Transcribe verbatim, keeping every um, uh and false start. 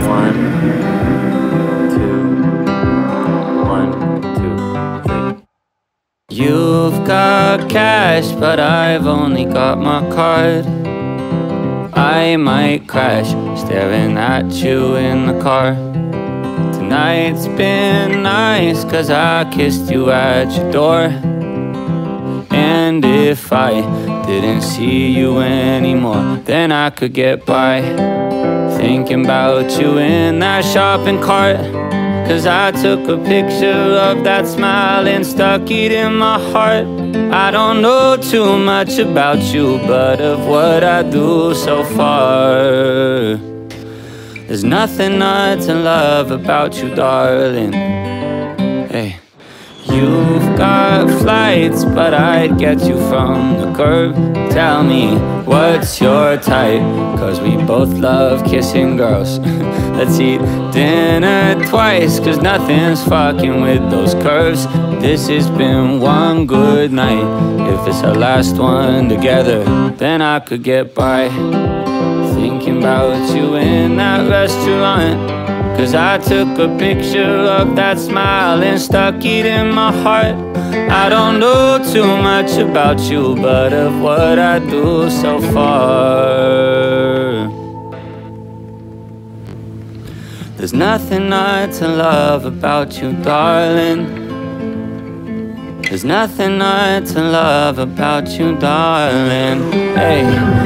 One, two, one, two, three. You've got cash, but I've only got my card. I might crash, staring at you in the car. Tonight's been nice, cause I kissed you at your door. And if I didn't see you anymore, then I could get by thinking about you in that shopping cart. Cause I took a picture of that smile and stuck it in my heart. I don't know too much about you, but of what I do so far, there's nothing not to love about you, darling. Hey, you've got flights, but I'd get you from the curb. Tell me, what's your type? Cause we both love kissing girls. Let's eat dinner twice, cause nothing's fucking with those curves. This has been one good night. If it's our last one together, then I could get by thinking about you in that restaurant. Cause I took a picture of that smile and stuck it in my heart. I don't know too much about you, but of what I do so far, there's nothing not to love about you, darling. There's nothing not to love about you, darling. Hey.